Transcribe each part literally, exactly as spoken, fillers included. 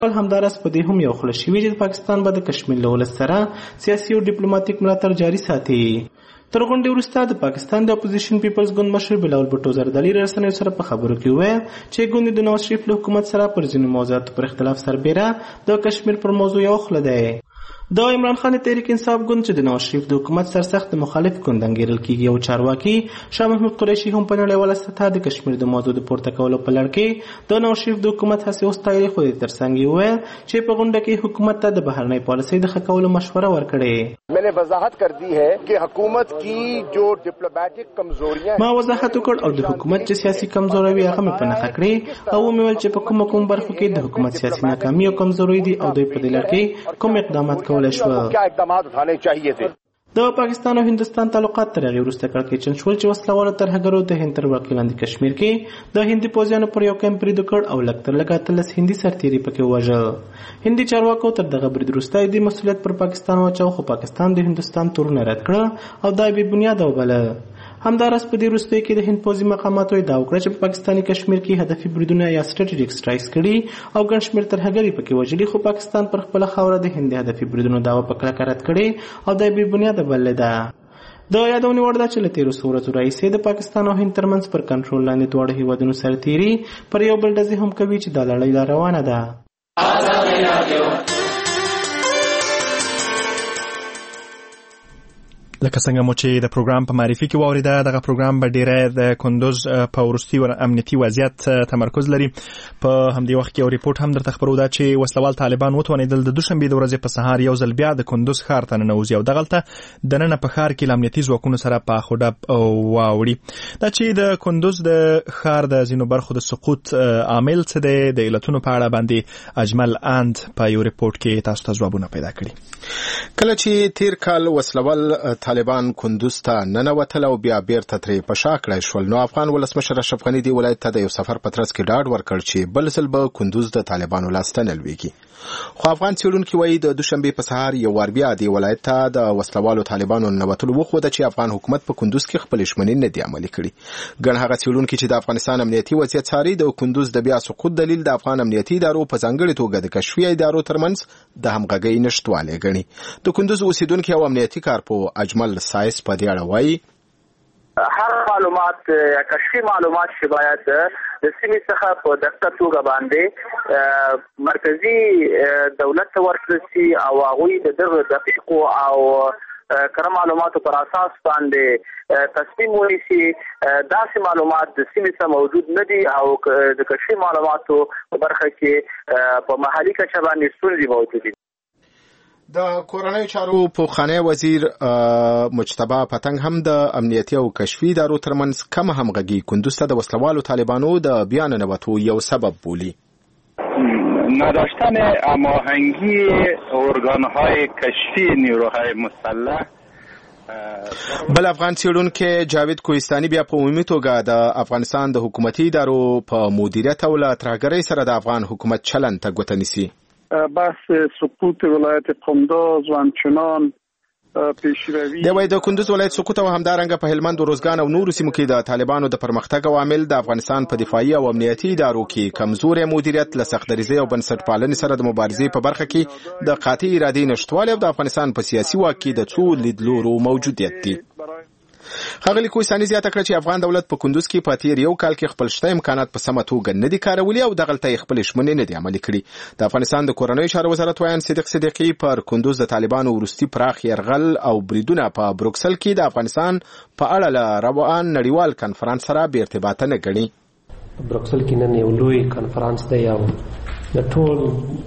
بل همداراز په دې هم یو خوله شوي چې پاکستان به د کشمیر له ولس سره سیاسي او ډیپلوماټیک ملاتړ جاري ساتي. تر غونډې وروسته د پاکستان د اپوزیشن پیپلز ګوند مشر بلاول بټو زردالي رسنیو سره په خبرو کې وویل چې ګوند د نواز شریف له حکومت سره پر ځینو موضوعاتو پر اختلاف سربیره د کشمیر پر موضوع یو خوله دی. د عمران خان تحریک انصاف ګوند چې د نواز شریف د حکومت سرسخت مخالف ګوند انګیرل کیږي او چارواکي شاه محمود قریشي هم په نړیواله سطحه د کشمیر د موضوع د پورته کولو په لړ کې د نواز شریف د حکومت هڅې وستایلې، خو د ترڅنګ یې وویل چې په غونډه کې حکومت ته د بهرنۍ پالیسۍ د ښه کولو مشوره ورکړې. میں نے وضاحت کر دی ہے کہ حکومت کی جو ڈپلومیٹک کمزوریاں ما وضاحت وکړ او د حکومت چې سیاسي کمزوري وي هغه مې په نښه کړې او ومې ویل چې په کومه کوم برخو کې د حکومت سیاسي ناکامي او کمزوري دي او دوی په دې لړ کې کوم اقدامات کولی شول. د پاکستان او هندستان تعلقات تر هغې وروسته کړکېچن شول چې وسلوالو ترهګرو د هند تر واقع لاندې کشمیر کې د هندي پوځیانو پر یو کیمپ برید وکړ او لږ تر لږه اتلس هندي سرتیري پکې ووژل. هندي چارواکو تر دغه برید وروسته د مسؤلیت پر پاکستان واچاو، خو پاکستان د هندوستان تورونه رد کړه او دا یې بې بنیاده وبله. همداراز په دې وروستیو کې د هند پوځي مقاماتو ادعا وکړه چې په پاکستاني کشمیر کې هدفي بریدونه یا سټریټیجیک سټرایکس کړي او ګڼ شمېر ترهګري پکې وژلي، خو پاکستان پر خپله خاوره د هند د هدفي بریدونو دعوه په کلکه رد کړې او دا یې بې بنیاده بللې ده. د یادونې وړ ده چې له تېرو څو ورځو راهیسې د پاکستان او هند ترمنځ پر کنټرول لاندې دواړو هېوادونو سرتیري پر یو بل ډزې هم کوي چې دا لړۍ لا روانه ده. لکه څنګه مو چې د پروګرام په معرفي کې واوریده، دغه پروګرام به ډیره د کندوز په وروستي امنیتي وضعیت تمرکز لري. په همدې وخت کې یو ریپورټ هم درته خبرو ده چې وسلوال طالبان وتوانېدل د دوشنبې د ورځې په سهار یو ځل بیا د کندوز ښار ته ننوځي او دغلته دننه په ښار کې له امنیتي ځواکونو سره په خوډب واوړي. دا چې د کندوز د ښار د ځینو برخو د سقوط عامل څه دی، د علتونو په اړه باندې اجمل اند په یو ریپورټ کې تاسو ته ځوابونه پیدا کړي. کله چې تیر کال وسلوال طالبان کندوز ته ننوتل او بیا بیرته ترې په شا کړی شول، نو افغان ولسمشر اشرف غني دې ولایت ته د یو سفر په ترڅ کې ډاډ ورکړ چې بل ځل به کندوز د طالبانو لاسته نه لویږي. خو افغان څېړونکي وایي د دوشنبې په سهار یو وار بیا دې ولایت ته د وسلوالو طالبانو ننوتلو وښوده چې افغان حکومت په کندوز کې خپلې ژمنې نه دي عملي کړي. ګڼ هغه څېړونکي چې د افغانستان امنیتي وضعیت څاري د کندوز د بیا سقوط دلیل د افغان امنیتي ادارو په ځانګړې توګه د کشفي ادارو ترمنځ د همغږۍ نشتوالی ګڼي. د کندوز اوسیدونکي او امنیتي کارپو اجمل سایس په دې اړه وایي هر معلومات یا کشفي معلومات چې باید د سیمې څخه په دقیقه توګه باندې مرکزي دولت ته ورکړل شي او هغوی د دغه دقیقو او کره معلوماتو پر اساس باندې تصمیم ونیسي. داسې معلومات د سیمې څخه موجود نه دي او د کشفي معلوماتو په برخه کې په محلي کچه باندې ستونزې موجود دي. د کورنیو چارو پوخانی وزیر مجتبی پتنګ هم د امنیتي او کشفي ادارو ترمنځ کم همغږي کندوز ته د وسلوالو طالبانو د بیا ننوتو یو سبب بولي. نداشتن هماهنگی ارگانهای کشفی نیروهای مسلح. بل افغان څېړونکی جاوید کوهستاني بیا په عمومي توګه د افغانستان د حکومتي ادارو په مدیریت او له ترهګرۍ سره د افغان حکومت چلند ته ګوته نیسي. بحث سقوط ولایت قندوز و همچنان پیشروی د وای د کندوز ولایت سقوط او همدارنګه په هلمند و روزګان او نورو سیمو کې د طالبانو د پرمختګ عوامل د افغانستان په دفاعي او امنیتي ادارو کې کمزوري مدیریت له سختدریزۍ او بنسټپالنې سره د مبارزې په برخه کې د قاطع ارادې نشتوالی او د افغانستان په سیاسي واک کې د څو لیدلورو موجودیت دی. ښاغلي کوهستاني زیاته کړه چې افغان دولت په کندوز کې په تیر یو کال کې خپل شته امکانات په سمه توګه نه دي کارولي او دغلته یې خپلې ژمنې نه دي عملي کړي. د افغانستان د کورنیو چارو وزارت وایان صدیق صدیقي پر کندوز د طالبانو وروستي پراخ یرغل او بریدونه په بروکسل کې د افغانستان په اړه له روان نړیوال کنفرانس سره بې ارتباطه نه ګڼي. بروکسل کې نن یو لوی کنفرانس دی او د ټول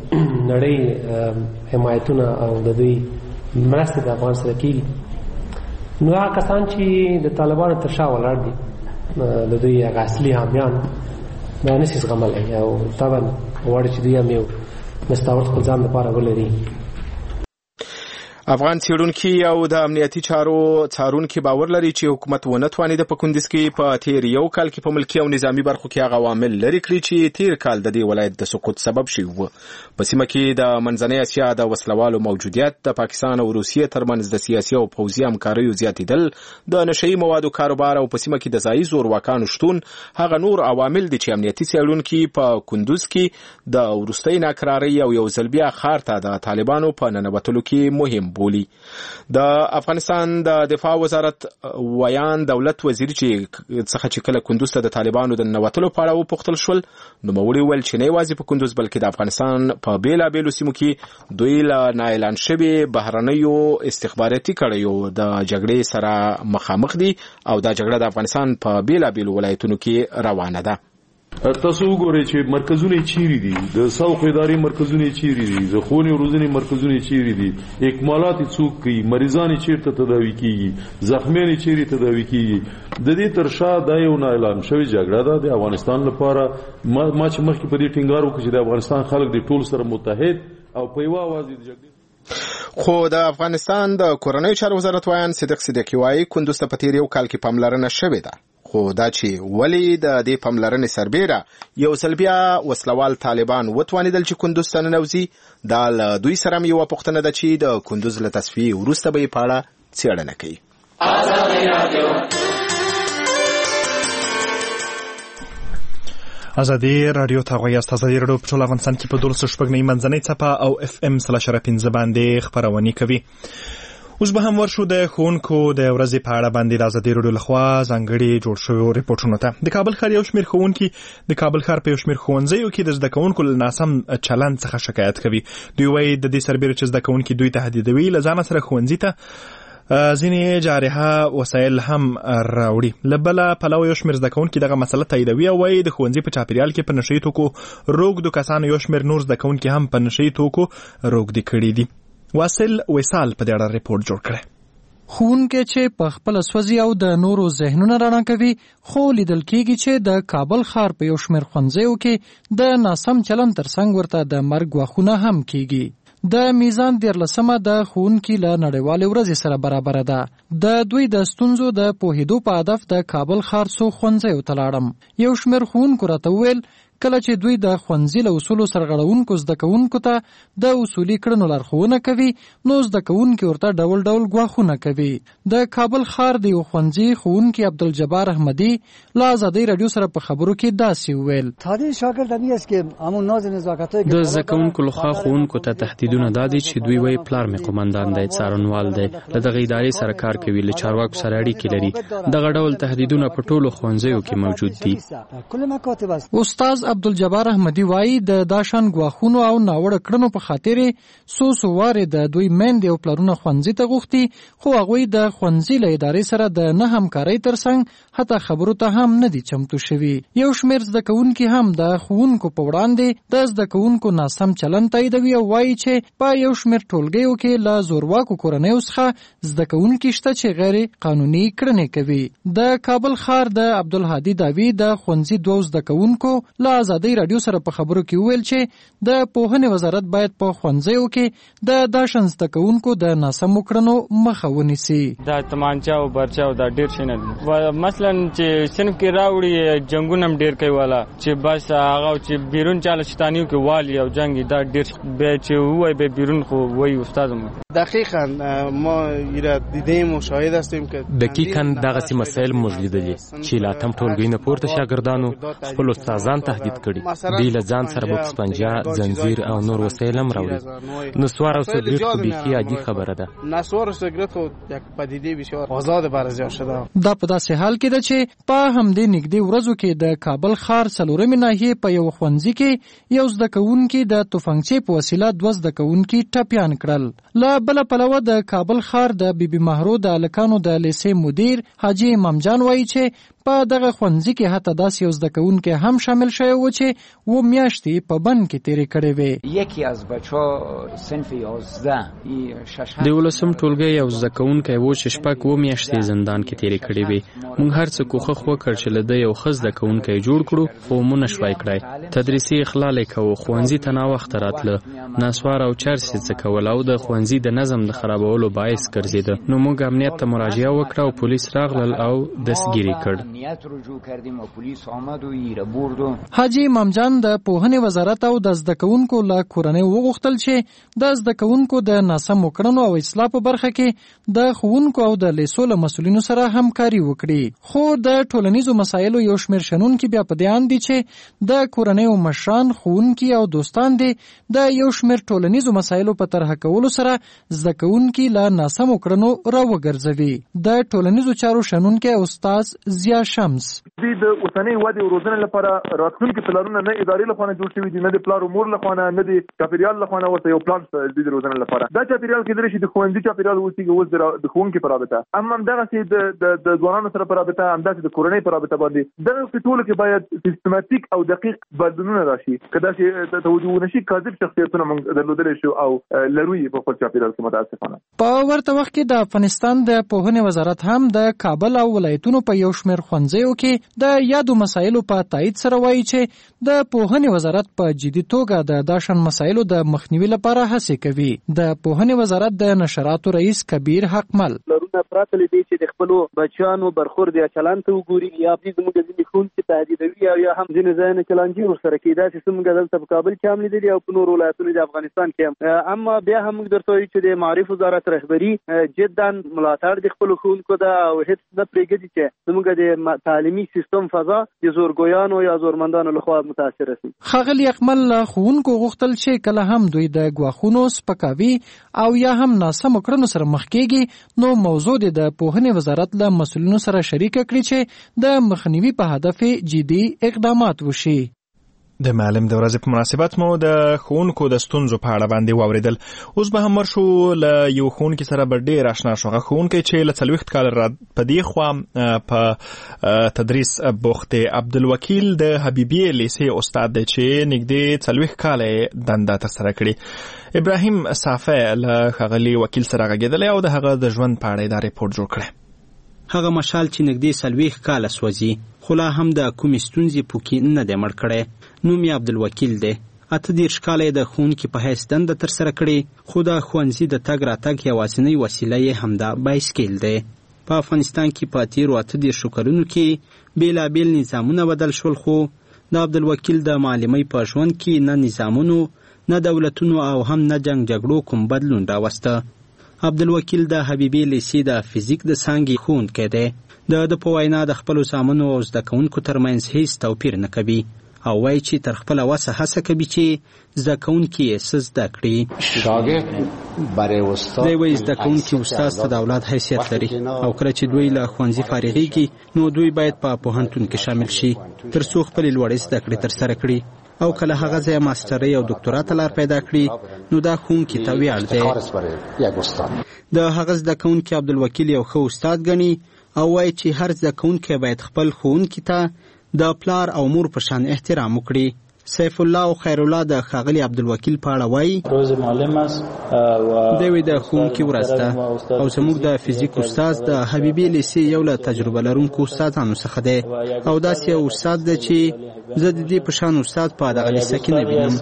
نړۍ حمایتونه او د دوی مرسته د افغان سره کېږي. نو هغه کسان چې د طالبانو تر شا ولاړ دي د دوی هغه اصلي حامیان دا نشي زغملی او طبعا غواړي چې دوی هم یو مستعمل خپل ځان لپاره ولري. افغان څېړونکي او د امنیتي چارو څارونکي باور لري چې حکومت ونه توانیده په کندز کې په تیر یو کال کې په ملکي او نظامی برخو کې هغه عوامل لري کړي چې تیر کال د دې ولایت د سقوط سبب شوي وو. په سیمه کې د منځنۍ اسیا د وسلوالو موجودیت، د پاکستان او روسیې ترمنځ د سیاسي او پوځي همکاریو زیاتېدل، د نشهیي موادو کاروبار او په سیمه کې د ځایي زورواکانو شتون هغه نور عوامل دي چې امنیتي څېړونکي په کندز کې د وروستۍ ناکرارۍ او یو ځل بیا ښار ته د طالبانو په ننوتلو کې مهم بولي. د افغانستان د دفاع وزارت ویان دولت وزیر چې څخه چې کله کندوز ته د طالبانو د ننوتلو په اړه وپوښتل شول، نو نوموړي وویل چې نه یوازې په کندوز بلکې د افغانستان په بېلابېلو سیمو کې دوی له نااعلان شوي بهرنیو استخباراتي کړیو د جګړې سره مخامخ دي او دا جګړه د افغانستان په بېلابېلو ولایتونو کې روانه ده. تاسو وګورئ چې مرکزونه چیرې دي، د سوق ادارې مرکزونه چیرې دي، د ښوونې او روزنې مرکزونه چیرې دي، اکمالات څوک کوي، مریضان چیرته تداوي کیږي، زخمیان چیرې تداوي کیږي. د دې تر شا دا یو اعلان شوی جګړه ده د افغانستان لپاره. ما چې مخکې په دې ټینګار وکړ چې د افغانستان خلک د ټول سره متحد او په یوه اواز د جګړې. خو د افغانستان د کورنیو چارو وزارت وایان صدیق صدیقي وایي کندوز ته په تیر یو کال کې پاملرنه شوې ده، خو دا چې ولې د دې پاملرنې سربیره یو ځل بیا وسلوال طالبان وتوانېدل چې کندوز ته ننوځي، دا له دوی سره هم یوه پوښتنه ده چې د کندوز له تصفیې وروسته به یې په اړه څېړنه کوي. ازادي رادیو ته غوږ ازادي رادیو په ټول افغانستان کې په دولس شپږ نه منځنۍ څپه او اف ام سلاش پنځه باندې خپرونې کوي. اوس به هم ورشو د ښوونکو د ورځې په اړه باندې د ازادي رادیو لخوا ځانګړي جوړ شویو ریپورټونو ته. د کابل ښار یو شمېر ښوونکي د کابل ښار په یو شمېر ښوونځیو کې د زده کوونکو له ناسم چلند څخه شکایت کوي. دوی وایي د دې سربیره چې زده کوونکي دوی تهدیدوي، له ځانه سره ښوونځي ته ځینې جارحه وسایل هم راوړي. له بله پلوه یو شمېر زده کوونکي دغه مسله تاییدوي او وایي د ښوونځي په چاپیریال کې په نشهیي توکو روږدو کسانو یو شمېر نور زده کوونکي هم په نشهیي توکو روږدي کړي دي. واصل وصال په دې اړه ریپورټ جوړ کړی. ښوونکي چې په خپله سوځي او د نورو ذهنونه رڼا کوي، خو لیدل کېږي چې د کابل ښار په یو شمېر ښوونځیو کې د ناسم چلند ترڅنګ ورته د مرګ ګواښونه هم کېږي. د میزان دیارلسمه د ښوونکي له نړیوالې ورځې سره برابره ده. د دوی د ستونزو د پوهېدو په هدف د کابل ښار څو ښوونځیو ته لاړم. یو شمېر ښوونکو راته وویل کله چې دوی د ښوونځي له اصولو سرغړونکو زده کوونکو ته د اصولي کړنو لارښوونه کوي، نو زده کوونکي ورته ډول ډول ګواښونه کوي. د کابل ښار د یو ښوونځي ښوونکي عبدالجبار احمدي له ازادۍ راډیو سره په خبرو کې داسې وویل: د زده کوونکو لخوا ښوونکو ته تهدیدونه دا دي چې دوی وایي پلار مې قومندان دی، څارنوال دی، له دغه ادارې سره کار کوي، له چارواکو سره اړیکې لري. دغه ډول تهدیدونه په ټولو ښوونځیو کې موجود دي. استاد عبدالجبار احمدي وایي د داشان ګواښونو او ناوړه کړنو په خاطر څو څو وارې د دوی میندې او پلرونه ښوونځي ته غوښتي، خو هغوی د ښوونځي له ادارې سره د نه همکارۍ ترڅنګ حتی خبرو ته هم نه دي چمتو شوي. یو شمېر زده کوونکي هم د ښوونکو په وړاندې د زده کوونکو ناسم چلند تاییدوي او وایي چې په یو شمېر ټولګیو کې له زورواکو کورنیو څخه زده کوونکي شته چې غیر قانوني کړنې کوي. د کابل ښار د عبدالهادي داوی د ښوونځي دوو زده کوونکو له ازادۍ راډیو سره په خبرو کې وویل چې د پوهنې وزارت باید په ښوونځیو کې د داشن زده کوونکو د ناسمو کړنو مخه ونیسي. دا تمانچه او برچه او دا ډېر شی نه دي. مثلا چې صنف کې راوړي جنګونه هم ډېر کوي، والا چې بس هغه چې بیرون چاله شتانیو کې والي او جنګ دا ډېر به چې وای به بیرون خو وای استاد مو دقیقاً ما ایره دیدیم و شاهد هستیم که دقیقاً دغه مسایل موږ لیدلي چې لا تم ټولګي نه پورته شاګردانو خپل استادان تهدید کړي. دوی له ځان سره بوکس پنجه، زنځیر او نور وسایل هم راوړي. نسوار او سګرټ خو بیخي عادي خبره ده. نسوار او سګرټ خو یک پدیده بسیار آزاد برازیا شده. دا په داسې حال کې ده چې په همدې نږدې ورځو کې د کابل ښار څلورمې ناحیې په یو ښوونځي کې یو زده کوونکي د توفنګچې په وسیله دوه زده کوونکي ټپیان کړل. له بله پلوه د کابل ښار د بیبي مهرو د هلکانو د لیسې مدیر حاجي امام جان وایي چې په دغه ښوونځي کې حتی داسې یو زده کوونکی هم شامل شوی شوی و چې و میاشتې په بند کې تیرې کړې وې. یکی از بچه‌ها صنف یازده د ولسم ټولګي یو زده کوونکی و چې شپږ و میاشتې زندان کې تیرې کړې وې. موږ هر څه کوښښ وکړ چې له ده یو ښه زده کوونکی جوړ کړو، خو مو نه شوای کړای. تدریسي اخلال یې کوو، ښوونځي ته ناوخته راتله، ناسوار او چرس یې څکول او د ښوونځي د نظم د خرابولو باعث ګرځېده. نو موږ امنیت ته مراجعه وکړه او پولیس راغلل او دستګیري کړ. حاجي امام جان د پوهنې وزارت او د زده کوونکو له کورنۍ وغوښتل چې د زده کوونکو د ناسمو کړنو او اصلاح په برخه کې د ښوونکو او د لیسو له مسؤلینو سره همکاري وکړي. خو د ټولنیزو مسایلو یو شمېر شنونکي بیا په دې اند دي چې د کورنیو مشران، ښوونکي او دوستان دي د یو شمېر ټولنیزو مسایلو په طرح کولو سره زده کوونکي له ناسمو کړنو راوګرځوي. د ټولنیزو چارو شنونکی استاد ضیا شمس: د اوسنۍ ودې او روزنې لپاره راتلونکي پلانونه نه ادارې لخوا جوړ شوي دي، نه د پلار او مور لخوا، نه د چاپیریال لخوا ورته یو پلان د روزنې لپاره. دا چاپیریال کېدلی شي د ښوونځي چاپیریال اوسېږي اوس د ښوونکي په رابطه، اما همدغسې د ځوانانو سره په رابطه، همداسې د کورنۍ په رابطه باندې دغه ټولو کې باید سیستماتیک او دقیق بدلونونه راشي که داسې توجه ونه شي. کاذب شخصیتونه موږ درلودلی شو او لرو یې په خپل چاپیریال کې متاسفانه. په ورته وخت کې د افغانستان د پوهنې وزارت هم د کابل او ولایتونو په یو شمېر ښوونځیو کې د یادو مسایلو په تایید سره وایي چې د پوهنې وزارت په جدي توګه د داشن مسایلو د مخنیوي لپاره هڅې کوي. د پوهنې وزارت د نشراتو رئیس کبیر حقمل: لرونه پراته دي چې د خپل بچیانو برخورد یا چلند ته وګوري، یا دې زموږ ځینې ښوونکي تهدیدوي او یا هم ځینې ځایونه چلنجي ورسره کوي. داسې څه موږ دلته په کابل کې هم لیدلي او په نورو ولایتونو د افغانستان کې هم. اما بیا هم موږ درته وایو چې د معارف وزارت رهبري جدا ملاتړ د خپلو ښوونکو ده او هېڅ نه پرېږدي چې زموږ د تعلیمي سیستم فضا د زورګویانو یا زورمندانو لخوا متاثره شي. ښاغلي حقمل له ښوونکو غوښتل چې کله هم دوی د ګواښونو، سپکاوي او یا هم ناسمو کړنو سره مخ کېږي، نو موضوع د پوهنې وزارت له مسؤلینو سره شریکه کړي چې د مخنیوي په هدف جدي اقدامات وشي. د معلم د ورځې په مناسبت مو د ښوونکو د ستونزو په اړه باندې واورېدل. اوس به هم ورشو له یو ښوونکي سره به ډېر اشنا شو. هغه ښوونکی چې له څلوېښت کاله را په دې خوا په تدریس بوخت دی. عبدالوکیل د حبیبیې لیسې استاد دی چې نږدې څلوېښت کاله یې دنده ترسره کړې. ابراهیم صافی له ښاغلي وکیل سره غږېدلی او د هغه د ژوند په اړه یې دا ریپورټ جوړ کړی. هغه مشال چې نږدې څلوېښت کاله سوځي، خو لا هم د کومې ستونزې پکې نه دی مړ کړی. نوم یې عبدالوکیل دی. اته دېرش کاله یې د ښوونکي په حیث دنده ترسره کړې، خو د ښوونځي د تګ راتګ یوازینۍ وسیله یې همدا بایسکل دی. په افغانستان کې په تېرو اته دېرشو کلونو کې بېلابېل نظامونه بدل شول، خو د عبدالوکیل د معلمۍ په ژوند کې نه نظامونو، نه دولتونو او هم نه جنګ جګړو کوم بدلون راوسته. عبدالوکیل د حبیبي لیسې د فزیک د څانګې ښوونکی دی. د ده په وینا د خپلو زامنو او زده کوونکو ترمنځ هیڅ توپیر نه کوي او وایي چې تر خپله وسه هڅه کوي چې زده کوونکي یې څه زده کړي. دی وایي زده کوونکي استاد ته د اولاد حیثیت لري او کله چې دوی له ښوونځي فارغېږي نو دوی باید په پوهنتون کې شامل شي تر څو خپلې لوړې زده کړې ترسره کړي، او کله هغه ځای ماسټرۍ او ډاکټرا ته لار پیدا کړي نو دا ښوونکي ته ویاړ دی. د هغه زده کوونکي عبدالوکیل یو ښه استاد ګڼي او وایي چې هر زده کوونکی باید خپل ښوونکي ته د پلار او مور په شان احترام وکړي. سیف الله او خیر الله د ښاغلي عبدالوکیل په اړه وایي: دوی د ښوونکي ورځ ده او زموږ د فزیک استاد د حبیبي لیسې یو له تجربه لرونکو استادانو څخه دی او داسې یو استاد دی چې زه د دې په شان استاد په دغه لیسه کې نه وینم.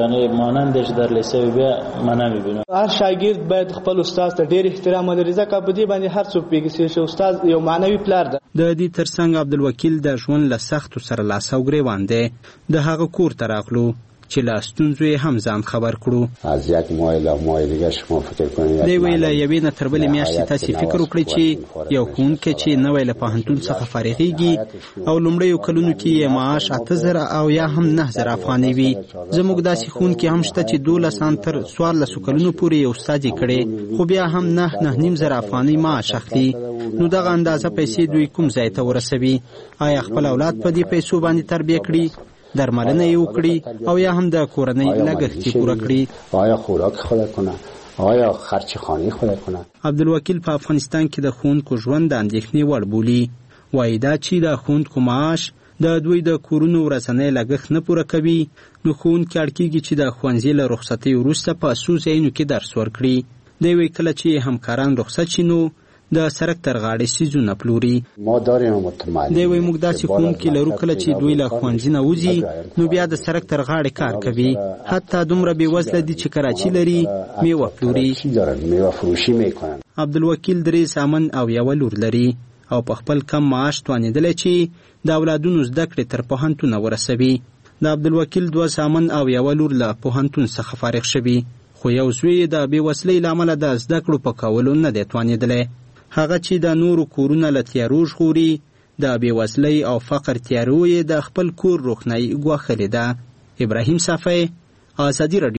هر شاګرد باید خپل استاد ته ډېر احترام ولري ځکه په دې باندې هر څوک پوهېږي چې استاد یو معنوي پلار ده. د دې ترڅنګ عبدالوکیل د ژوند له سختو سره لاس او ګرېوان دی. د هغه کور ته راغلو چې له ستونزو یې هم ځان خبر کړو. از یک ماه له ماه دیگه شما فکر کنید دی ویل یوې نه تر بلې میاشتې تاسې فکر وکړئ چې یو ښوونکی چې نوی له پوهنتون څخه فارغېږي او لومړیو کلونو کې یې معاش اته زره او یا هم نه زره افغانۍ وي. زموږ داسې ښوونکي هم شته چې دولس ان تر څوارلسو کلونو پورې یو استاد یې کړی خو بیا هم نه نه نیم زره افغانۍ معاش اخلي. نو دغه اندازه پیسې دوی کوم ځای ته ورسوي؟ آیا خپل اولاد په دې پیسو باندې تربیه کړي، درملنه یې وکړي او یا هم د کورنۍ لګښت یې پوره کړي؟ آیا خوراک خود کنه؟ آیا خرچ خانه خود کنه؟ عبدالوکیل په افغانستان کې د ښوونکو ژوند د اندېښنې وړ بولي. وایي دا چې د ښوونکو معاش د دوی د کورونو ورځنی لګښت نه پوره کوي، نو ښوونکي اړ کېږي چې د ښوونځي له رخصتۍ وروسته په څو ځایونو کې درس ورکړي. دی وایي کله چې همکاران رخصت شي نو د سړک تر غاړې څیزونه پلوري. دی وایي موږ داسې ښوونکي لرو کله چې دوی له ښوونځي نه وځي نو بیا د سړک تر غاړې کار کوي، حتی دومره بېوزله دي چې کراچي لري میوه پلوري. عبدالوکیل درې زامن او یوه لور لري او په خپل کم معاش توانېدلی چې د اولادونو زده کړې تر پوهنتونه ورسوي. د عبدالوکیل دوه زامن او یوه لور له پوهنتون څخه فارغ شوي، خو یو زوی یې د بېوزلۍ له امله د زده کړو په کولو نه دی توانېدلی. هغه چې د نورو کورونه له تیارو ژغوري، د بېوزلۍ او فقر تیارو یې د خپل کور روښنایي ګواښلې ده. ابراهیم صافی، ازادي راډیو.